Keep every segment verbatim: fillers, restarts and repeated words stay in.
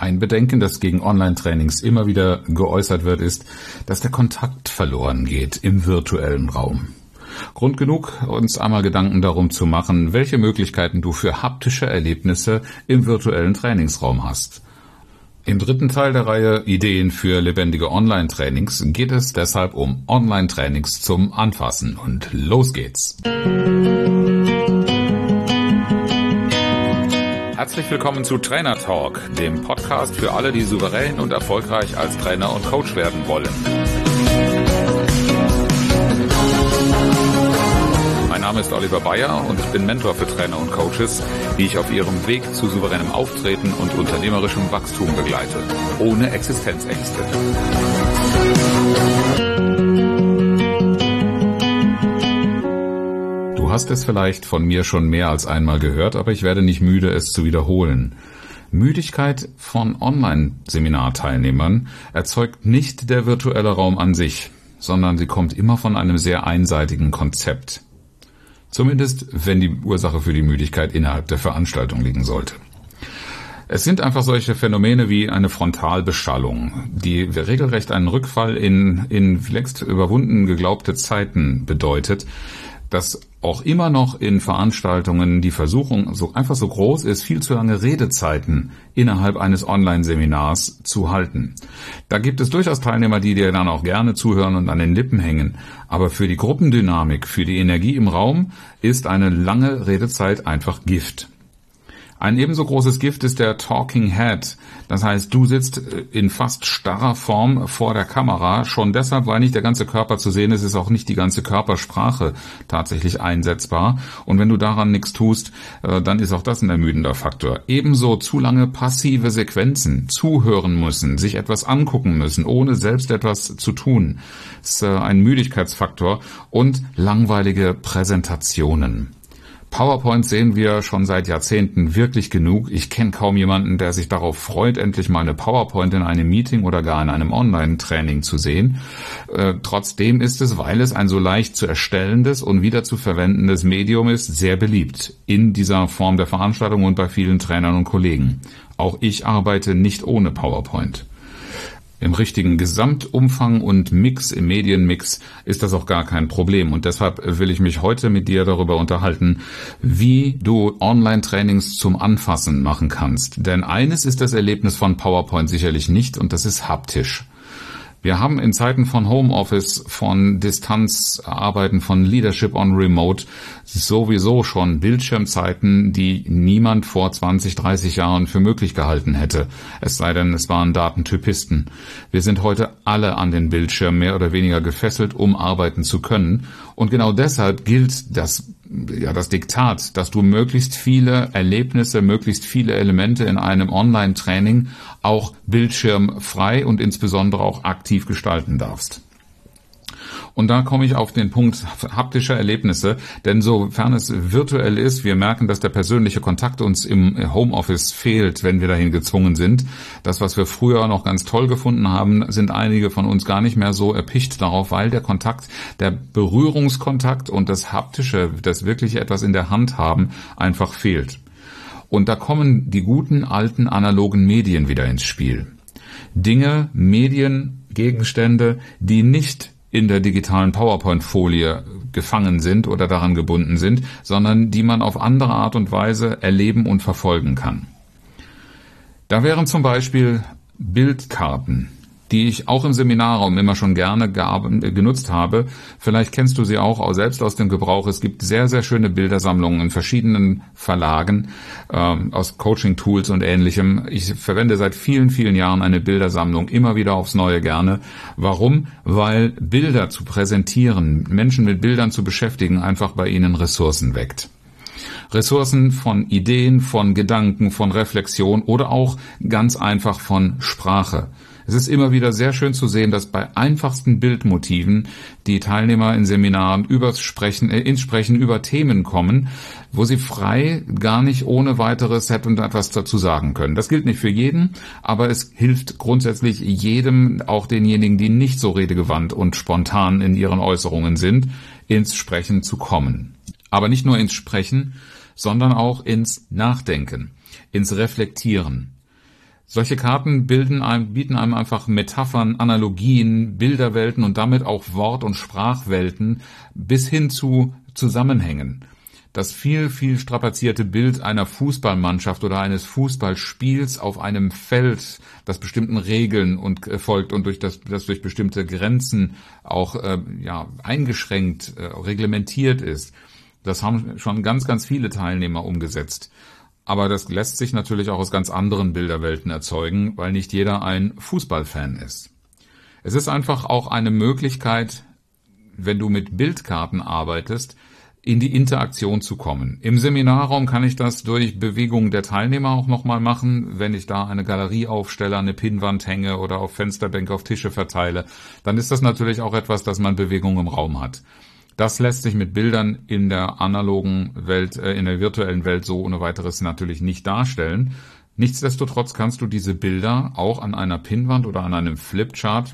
Ein Bedenken, das gegen Online-Trainings immer wieder geäußert wird, ist, dass der Kontakt verloren geht im virtuellen Raum. Grund genug, uns einmal Gedanken darum zu machen, welche Möglichkeiten du für haptische Erlebnisse im virtuellen Trainingsraum hast. Im dritten Teil der Reihe Ideen für lebendige Online-Trainings geht es deshalb um Online-Trainings zum Anfassen. Und los geht's! Herzlich willkommen zu Trainer Talk, dem Podcast für alle, die souverän und erfolgreich als Trainer und Coach werden wollen. Mein Name ist Oliver Bayer und ich bin Mentor für Trainer und Coaches, die ich auf ihrem Weg zu souveränem Auftreten und unternehmerischem Wachstum begleite, ohne Existenzängste. Du hast es vielleicht von mir schon mehr als einmal gehört, aber ich werde nicht müde, es zu wiederholen. Müdigkeit von Online-Seminarteilnehmern erzeugt nicht der virtuelle Raum an sich, sondern sie kommt immer von einem sehr einseitigen Konzept. Zumindest, wenn die Ursache für die Müdigkeit innerhalb der Veranstaltung liegen sollte. Es sind einfach solche Phänomene wie eine Frontalbeschallung, die regelrecht einen Rückfall in, in längst überwunden geglaubte Zeiten bedeutet, dass auch immer noch in Veranstaltungen die Versuchung so einfach so groß ist, viel zu lange Redezeiten innerhalb eines Online-Seminars zu halten. Da gibt es durchaus Teilnehmer, die dir dann auch gerne zuhören und an den Lippen hängen. Aber für die Gruppendynamik, für die Energie im Raum ist eine lange Redezeit einfach Gift. Ein ebenso großes Gift ist der Talking Head. Das heißt, du sitzt in fast starrer Form vor der Kamera. Schon deshalb, weil nicht der ganze Körper zu sehen ist, ist auch nicht die ganze Körpersprache tatsächlich einsetzbar. Und wenn du daran nichts tust, dann ist auch das ein ermüdender Faktor. Ebenso zu lange passive Sequenzen, zuhören müssen, sich etwas angucken müssen, ohne selbst etwas zu tun, ist ein Müdigkeitsfaktor. Und langweilige Präsentationen. PowerPoint sehen wir schon seit Jahrzehnten wirklich genug. Ich kenne kaum jemanden, der sich darauf freut, endlich mal eine PowerPoint in einem Meeting oder gar in einem Online-Training zu sehen. Äh, trotzdem ist es, weil es ein so leicht zu erstellendes und wieder zu verwendendes Medium ist, sehr beliebt in dieser Form der Veranstaltung und bei vielen Trainern und Kollegen. Auch ich arbeite nicht ohne PowerPoint. Im richtigen Gesamtumfang und Mix, im Medienmix, ist das auch gar kein Problem. Und deshalb will ich mich heute mit dir darüber unterhalten, wie du Online-Trainings zum Anfassen machen kannst. Denn eines ist das Erlebnis von PowerPoint sicherlich nicht, und das ist haptisch. Wir haben in Zeiten von Homeoffice, von Distanzarbeiten, von Leadership on Remote sowieso schon Bildschirmzeiten, die niemand vor zwanzig, dreißig Jahren für möglich gehalten hätte. Es sei denn, es waren Datentypisten. Wir sind heute alle an den Bildschirm mehr oder weniger gefesselt, um arbeiten zu können. Und genau deshalb gilt das ja, das Diktat, dass du möglichst viele Erlebnisse, möglichst viele Elemente in einem Online-Training auch bildschirmfrei und insbesondere auch aktiv gestalten darfst. Und da komme ich auf den Punkt haptischer Erlebnisse, denn sofern es virtuell ist, wir merken, dass der persönliche Kontakt uns im Homeoffice fehlt, wenn wir dahin gezwungen sind. Das, was wir früher noch ganz toll gefunden haben, sind einige von uns gar nicht mehr so erpicht darauf, weil der Kontakt, der Berührungskontakt und das Haptische, das wirklich etwas in der Hand haben, einfach fehlt. Und da kommen die guten alten analogen Medien wieder ins Spiel. Dinge, Medien, Gegenstände, die nicht in der digitalen PowerPoint-Folie gefangen sind oder daran gebunden sind, sondern die man auf andere Art und Weise erleben und verfolgen kann. Da wären zum Beispiel Bildkarten, die ich auch im Seminarraum immer schon gerne genutzt habe. Vielleicht kennst du sie auch selbst aus dem Gebrauch. Es gibt sehr, sehr schöne Bildersammlungen in verschiedenen Verlagen, äh, aus Coaching-Tools und Ähnlichem. Ich verwende seit vielen, vielen Jahren eine Bildersammlung, immer wieder aufs Neue gerne. Warum? Weil Bilder zu präsentieren, Menschen mit Bildern zu beschäftigen, einfach bei ihnen Ressourcen weckt. Ressourcen von Ideen, von Gedanken, von Reflexion oder auch ganz einfach von Sprache. Es ist immer wieder sehr schön zu sehen, dass bei einfachsten Bildmotiven die Teilnehmer in Seminaren übers Sprechen, äh, ins Sprechen über Themen kommen, wo sie frei gar nicht ohne weiteres hätten etwas dazu sagen können. Das gilt nicht für jeden, aber es hilft grundsätzlich jedem, auch denjenigen, die nicht so redegewandt und spontan in ihren Äußerungen sind, ins Sprechen zu kommen. Aber nicht nur ins Sprechen, sondern auch ins Nachdenken, ins Reflektieren. Solche Karten bilden einem, bieten einem einfach Metaphern, Analogien, Bilderwelten und damit auch Wort- und Sprachwelten bis hin zu Zusammenhängen. Das viel, viel strapazierte Bild einer Fußballmannschaft oder eines Fußballspiels auf einem Feld, das bestimmten Regeln und äh, folgt und durch das, das durch bestimmte Grenzen auch äh, ja, eingeschränkt, äh, reglementiert ist. Das haben schon ganz, ganz viele Teilnehmer umgesetzt. Aber das lässt sich natürlich auch aus ganz anderen Bilderwelten erzeugen, weil nicht jeder ein Fußballfan ist. Es ist einfach auch eine Möglichkeit, wenn du mit Bildkarten arbeitest, in die Interaktion zu kommen. Im Seminarraum kann ich das durch Bewegungen der Teilnehmer auch nochmal machen. Wenn ich da eine Galerie aufstelle, eine Pinnwand hänge oder auf Fensterbänke, auf Tische verteile, dann ist das natürlich auch etwas, dass man Bewegung im Raum hat. Das lässt sich mit Bildern in der analogen Welt, äh, in der virtuellen Welt so ohne weiteres natürlich nicht darstellen. Nichtsdestotrotz kannst du diese Bilder auch an einer Pinnwand oder an einem Flipchart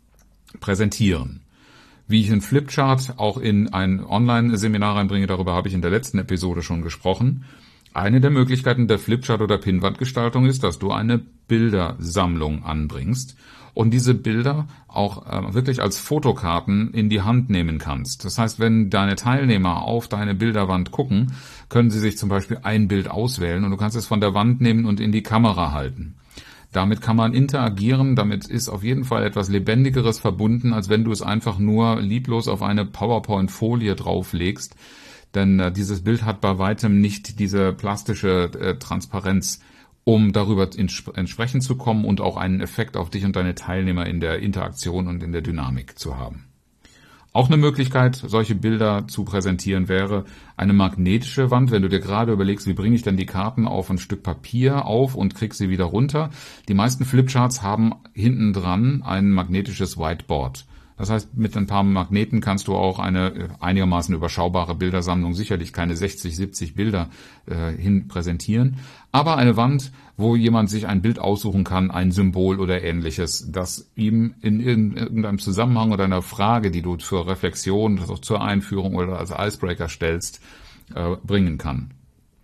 präsentieren. Wie ich einen Flipchart auch in ein Online-Seminar reinbringe, darüber habe ich in der letzten Episode schon gesprochen. Eine der Möglichkeiten der Flipchart- oder Pinnwandgestaltung ist, dass du eine Bildersammlung anbringst und diese Bilder auch äh, wirklich als Fotokarten in die Hand nehmen kannst. Das heißt, wenn deine Teilnehmer auf deine Bilderwand gucken, können sie sich zum Beispiel ein Bild auswählen und du kannst es von der Wand nehmen und in die Kamera halten. Damit kann man interagieren, damit ist auf jeden Fall etwas Lebendigeres verbunden, als wenn du es einfach nur lieblos auf eine PowerPoint-Folie drauflegst. Denn äh, dieses Bild hat bei weitem nicht diese plastische äh, Transparenz, um darüber ins- entsprechend zu kommen und auch einen Effekt auf dich und deine Teilnehmer in der Interaktion und in der Dynamik zu haben. Auch eine Möglichkeit, solche Bilder zu präsentieren, wäre eine magnetische Wand. Wenn du dir gerade überlegst, wie bringe ich denn die Karten auf ein Stück Papier auf und krieg sie wieder runter. Die meisten Flipcharts haben hinten dran ein magnetisches Whiteboard. Das heißt, mit ein paar Magneten kannst du auch eine einigermaßen überschaubare Bildersammlung, sicherlich keine sechzig, siebzig Bilder äh, hin präsentieren, aber eine Wand, wo jemand sich ein Bild aussuchen kann, ein Symbol oder ähnliches, das ihm in irgendeinem Zusammenhang oder einer Frage, die du zur Reflexion, also zur Einführung oder als Icebreaker stellst, äh, bringen kann.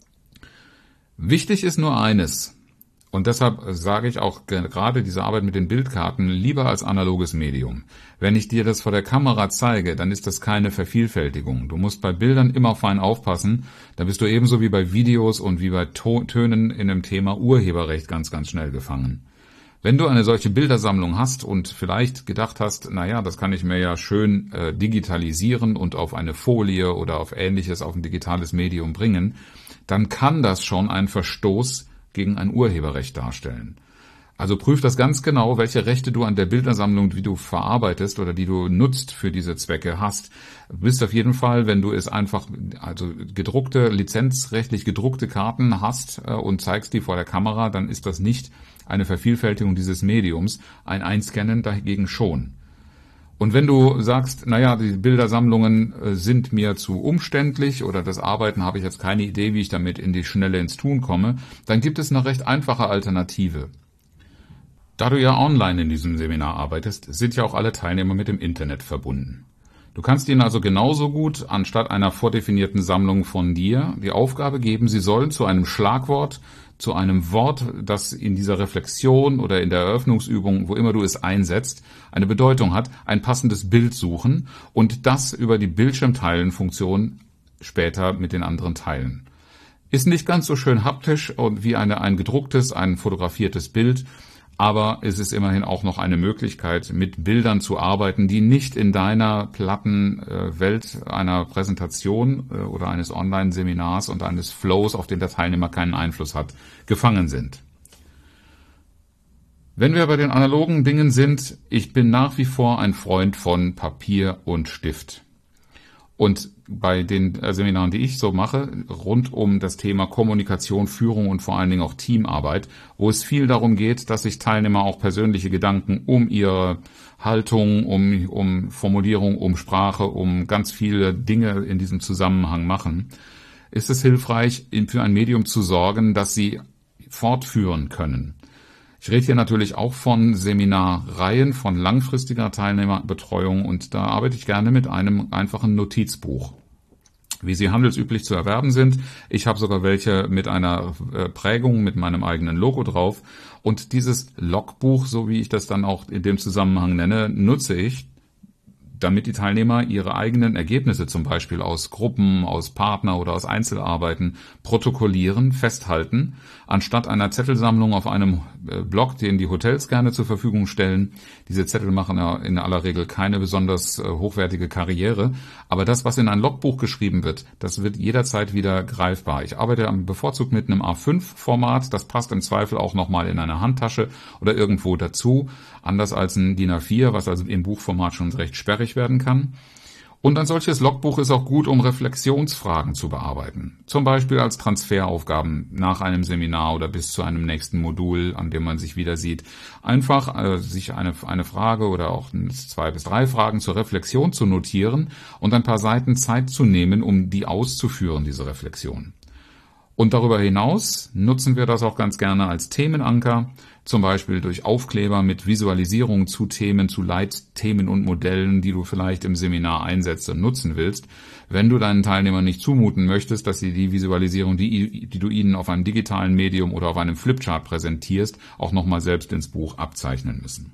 Wichtig ist nur eines. Und deshalb sage ich auch gerade diese Arbeit mit den Bildkarten lieber als analoges Medium. Wenn ich dir das vor der Kamera zeige, dann ist das keine Vervielfältigung. Du musst bei Bildern immer fein aufpassen. Da bist du ebenso wie bei Videos und wie bei Tönen in dem Thema Urheberrecht ganz, ganz schnell gefangen. Wenn du eine solche Bildersammlung hast und vielleicht gedacht hast, naja, das kann ich mir ja schön äh, digitalisieren und auf eine Folie oder auf Ähnliches, auf ein digitales Medium bringen, dann kann das schon ein Verstoß gegen ein Urheberrecht darstellen. Also prüf das ganz genau, welche Rechte du an der Bildersammlung, die du verarbeitest oder die du nutzt für diese Zwecke hast. Du bist auf jeden Fall, wenn du es einfach, also gedruckte, lizenzrechtlich gedruckte Karten hast äh, und zeigst die vor der Kamera, dann ist das nicht eine Vervielfältigung dieses Mediums. Ein Einscannen dagegen schon. Und wenn du sagst, naja, die Bildersammlungen äh, sind mir zu umständlich oder das Arbeiten habe ich jetzt keine Idee, wie ich damit in die Schnelle ins Tun komme, dann gibt es eine recht einfache Alternative. Da du ja online in diesem Seminar arbeitest, sind ja auch alle Teilnehmer mit dem Internet verbunden. Du kannst ihnen also genauso gut, anstatt einer vordefinierten Sammlung von dir, die Aufgabe geben, sie sollen zu einem Schlagwort, zu einem Wort, das in dieser Reflexion oder in der Eröffnungsübung, wo immer du es einsetzt, eine Bedeutung hat, ein passendes Bild suchen und das über die Bildschirmteilen-Funktion später mit den anderen teilen. Ist nicht ganz so schön haptisch wie eine, ein gedrucktes, ein fotografiertes Bild, aber es ist immerhin auch noch eine Möglichkeit, mit Bildern zu arbeiten, die nicht in deiner platten äh, Welt einer Präsentation äh, oder eines Online-Seminars und eines Flows, auf den der Teilnehmer keinen Einfluss hat, gefangen sind. Wenn wir bei den analogen Dingen sind, ich bin nach wie vor ein Freund von Papier und Stift. Und bei den Seminaren, die ich so mache, rund um das Thema Kommunikation, Führung und vor allen Dingen auch Teamarbeit, wo es viel darum geht, dass sich Teilnehmer auch persönliche Gedanken um ihre Haltung, um, um Formulierung, um Sprache, um ganz viele Dinge in diesem Zusammenhang machen, ist es hilfreich, für ein Medium zu sorgen, das sie fortführen können. Ich rede hier natürlich auch von Seminarreihen, von langfristiger Teilnehmerbetreuung und da arbeite ich gerne mit einem einfachen Notizbuch. wie sie handelsüblich zu erwerben sind. Ich habe sogar welche mit einer Prägung, mit meinem eigenen Logo drauf. Und dieses Logbuch, so wie ich das dann auch in dem Zusammenhang nenne, nutze ich, damit die Teilnehmer ihre eigenen Ergebnisse, zum Beispiel aus Gruppen, aus Partner- oder aus Einzelarbeiten, protokollieren, festhalten, anstatt einer Zettelsammlung auf einem Blog, den die Hotels gerne zur Verfügung stellen. Diese Zettel machen ja in aller Regel keine besonders hochwertige Karriere, aber das, was in ein Logbuch geschrieben wird, das wird jederzeit wieder greifbar. Ich arbeite bevorzugt mit einem A fünf Format, das passt im Zweifel auch nochmal in eine Handtasche oder irgendwo dazu, anders als ein D I N A vier, was also im Buchformat schon recht sperrig werden kann. Und ein solches Logbuch ist auch gut, um Reflexionsfragen zu bearbeiten. Zum Beispiel als Transferaufgaben nach einem Seminar oder bis zu einem nächsten Modul, an dem man sich wieder sieht. Einfach äh, sich eine, eine Frage oder auch zwei bis drei Fragen zur Reflexion zu notieren und ein paar Seiten Zeit zu nehmen, um die auszuführen, diese Reflexion. Und darüber hinaus nutzen wir das auch ganz gerne als Themenanker, zum Beispiel durch Aufkleber mit Visualisierungen zu Themen, zu Leitthemen und Modellen, die du vielleicht im Seminar einsetzt und nutzen willst. Wenn du deinen Teilnehmern nicht zumuten möchtest, dass sie die Visualisierung, die, die du ihnen auf einem digitalen Medium oder auf einem Flipchart präsentierst, auch nochmal selbst ins Buch abzeichnen müssen.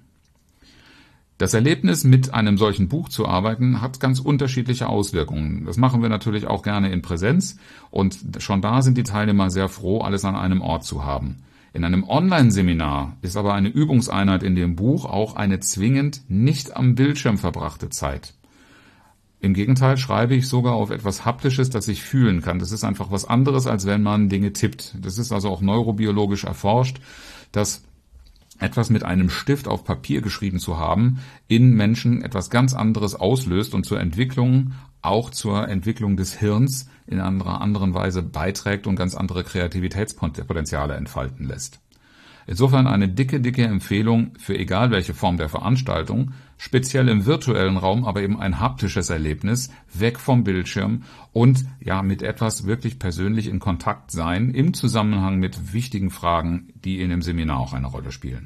Das Erlebnis, mit einem solchen Buch zu arbeiten, hat ganz unterschiedliche Auswirkungen. Das machen wir natürlich auch gerne in Präsenz und schon da sind die Teilnehmer sehr froh, alles an einem Ort zu haben. In einem Online-Seminar ist aber eine Übungseinheit in dem Buch auch eine zwingend nicht am Bildschirm verbrachte Zeit. Im Gegenteil schreibe ich sogar auf etwas Haptisches, das ich fühlen kann. Das ist einfach was anderes, als wenn man Dinge tippt. Das ist also auch neurobiologisch erforscht, dass etwas mit einem Stift auf Papier geschrieben zu haben, in Menschen etwas ganz anderes auslöst und zur Entwicklung, auch zur Entwicklung des Hirns in einer anderen Weise beiträgt und ganz andere Kreativitätspotenziale entfalten lässt. Insofern eine dicke, dicke Empfehlung für egal welche Form der Veranstaltung, speziell im virtuellen Raum, aber eben ein haptisches Erlebnis, weg vom Bildschirm und ja mit etwas wirklich persönlich in Kontakt sein im Zusammenhang mit wichtigen Fragen, die in dem Seminar auch eine Rolle spielen.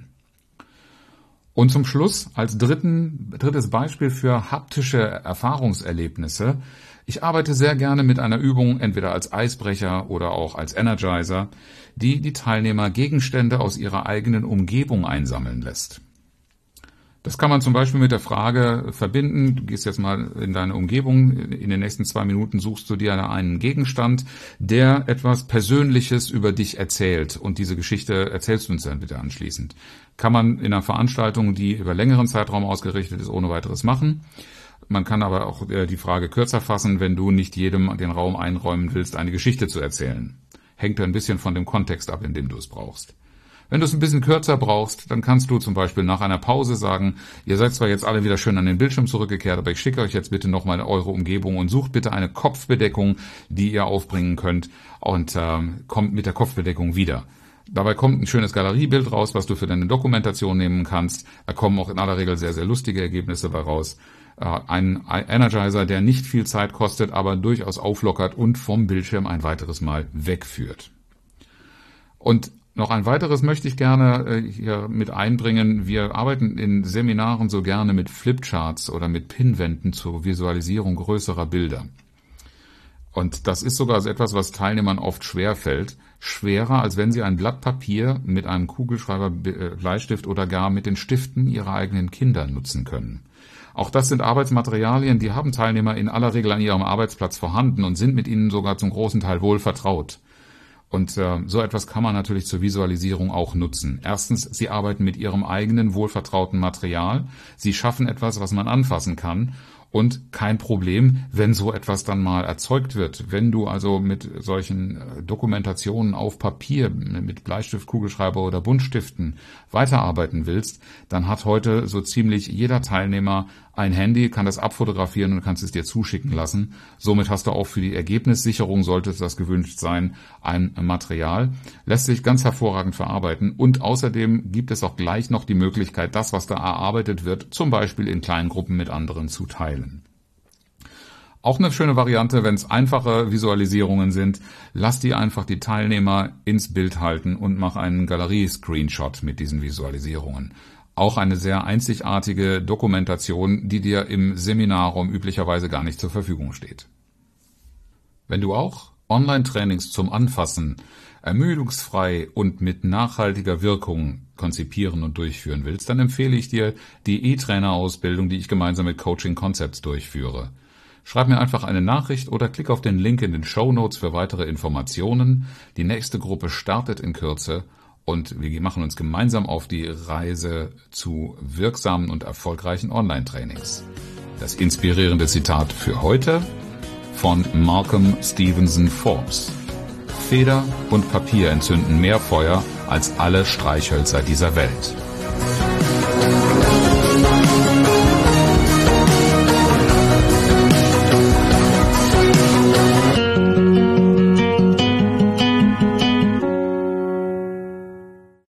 Und zum Schluss als dritten, drittes Beispiel für haptische Erfahrungserlebnisse. Ich arbeite sehr gerne mit einer Übung, entweder als Eisbrecher oder auch als Energizer, die die Teilnehmer Gegenstände aus ihrer eigenen Umgebung einsammeln lässt. Das kann man zum Beispiel mit der Frage verbinden, du gehst jetzt mal in deine Umgebung, in den nächsten zwei Minuten suchst du dir einen Gegenstand, der etwas Persönliches über dich erzählt und diese Geschichte erzählst du uns dann bitte anschließend. Kann man in einer Veranstaltung, die über längeren Zeitraum ausgerichtet ist, ohne weiteres machen. Man kann aber auch die Frage kürzer fassen, wenn du nicht jedem den Raum einräumen willst, eine Geschichte zu erzählen. Hängt ein bisschen von dem Kontext ab, in dem du es brauchst. Wenn du es ein bisschen kürzer brauchst, dann kannst du zum Beispiel nach einer Pause sagen, ihr seid zwar jetzt alle wieder schön an den Bildschirm zurückgekehrt, aber ich schicke euch jetzt bitte nochmal eure Umgebung und sucht bitte eine Kopfbedeckung, die ihr aufbringen könnt und äh, kommt mit der Kopfbedeckung wieder. Dabei kommt ein schönes Galeriebild raus, was du für deine Dokumentation nehmen kannst. Da kommen auch in aller Regel sehr, sehr lustige Ergebnisse bei raus. Ein Energizer, der nicht viel Zeit kostet, aber durchaus auflockert und vom Bildschirm ein weiteres Mal wegführt. Und noch ein weiteres möchte ich gerne hier mit einbringen. Wir arbeiten in Seminaren so gerne mit Flipcharts oder mit Pinwänden zur Visualisierung größerer Bilder. Und das ist sogar etwas, was Teilnehmern oft schwerfällt. Schwerer, als wenn sie ein Blatt Papier mit einem Kugelschreiber, Bleistift oder gar mit den Stiften ihrer eigenen Kinder nutzen können. Auch das sind Arbeitsmaterialien, die haben Teilnehmer in aller Regel an ihrem Arbeitsplatz vorhanden und sind mit ihnen sogar zum großen Teil wohl vertraut. Und äh, so etwas kann man natürlich zur Visualisierung auch nutzen. Erstens, sie arbeiten mit ihrem eigenen wohlvertrauten Material. Sie schaffen etwas, was man anfassen kann. Und kein Problem, wenn so etwas dann mal erzeugt wird. Wenn du also mit solchen Dokumentationen auf Papier, mit Bleistift, Kugelschreiber oder Buntstiften weiterarbeiten willst, dann hat heute so ziemlich jeder Teilnehmer ein Handy, kann das abfotografieren und kannst es dir zuschicken lassen. Somit hast du auch für die Ergebnissicherung, sollte das gewünscht sein, ein Material. Lässt sich ganz hervorragend verarbeiten und außerdem gibt es auch gleich noch die Möglichkeit, das, was da erarbeitet wird, zum Beispiel in kleinen Gruppen mit anderen zu teilen. Auch eine schöne Variante, wenn es einfache Visualisierungen sind, lass die einfach die Teilnehmer ins Bild halten und mach einen Galerie-Screenshot mit diesen Visualisierungen. Auch eine sehr einzigartige Dokumentation, die dir im Seminarraum üblicherweise gar nicht zur Verfügung steht. Wenn du auch Online-Trainings zum Anfassen, ermüdungsfrei und mit nachhaltiger Wirkung konzipieren und durchführen willst, dann empfehle ich dir die E-Trainer-Ausbildung, die ich gemeinsam mit Coaching Concepts durchführe. Schreib mir einfach eine Nachricht oder klick auf den Link in den Shownotes für weitere Informationen. Die nächste Gruppe startet in Kürze und wir machen uns gemeinsam auf die Reise zu wirksamen und erfolgreichen Online-Trainings. Das inspirierende Zitat für heute von Malcolm Stevenson Forbes. Feder und Papier entzünden mehr Feuer als alle Streichhölzer dieser Welt.